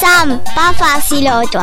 Sam, pas facile toi.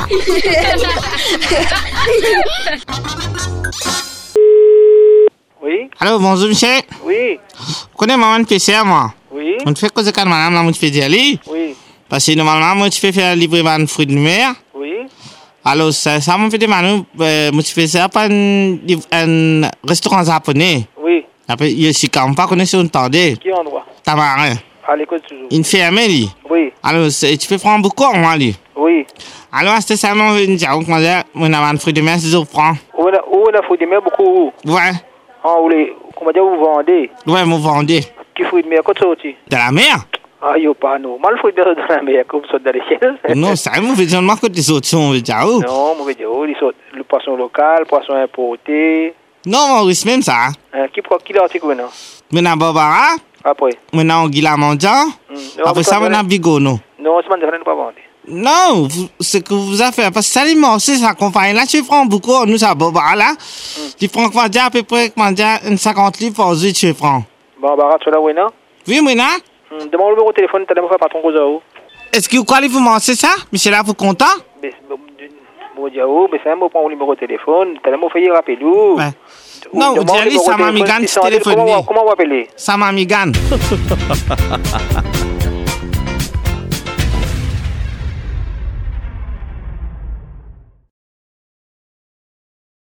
Oui. Allô, bonjour, monsieur. Oui. Vous connaissez maman PCR, moi? Oui. On te fait cause de quand madame, là, moi, tu fais dire lui. Oui. Parce que normalement, moi, tu fais faire livrer un fruit de mer. Oui. Alors, ça m'a fait demander, moi, tu fais ça pas un restaurant japonais. Oui. Après, il y a aussi quand on pas connaître on t'entendait. Qui endroit? Tamarin. À l'école toujours. Une fermée, lui. Oui. Alors, tu fais prendre beaucoup, moi, lui. Oui. Alors, c'était ça, moi, je dis, comment dire, mon avant fruit de mer, c'est au franc. Où la fruit de mer beaucoup où? Ouais. Ah, comment dire, vous vendez? Ouais, vous vendez. Qui fruit de mer, quand sorti? De la mer? Ah, yo, pas nous. Mal fruit de mer dans la mer, comme ça, dans les ciels. Non, ça, vous faites seulement que des autres, on veut dire, où? Non, on veut dire, le poisson local, poisson importé. Non, Maurice, même ça. Qui l'article maintenant? Maintenant, Barbara. Après? Maintenant, Guilla Mondial. Après ça, maintenant, Bigono. Non, c'est pas de pas vendre. Non, ce que vous avez fait, parce que ça, c'est sa compagnie là, tu prends beaucoup, nous, ça, Barbara là. Tu prends, comment dire, à peu près, comment dire, 50 livres par jour, tu prends. Barbara, tu es là, oui, non? Oui, maintenant. Demande le numéro de téléphone, tu as pas patron Gozao. Est-ce que vous croyez que vous mangez ça? Monsieur là, vous content? Bon, Diao, mais c'est un mot pour le numéro de téléphone, tu as le fait rappeler. Ouais. Non, vous dites, ça m'a mis gagne, téléphone. Comment vous appelez? Ça m'a mis gagne.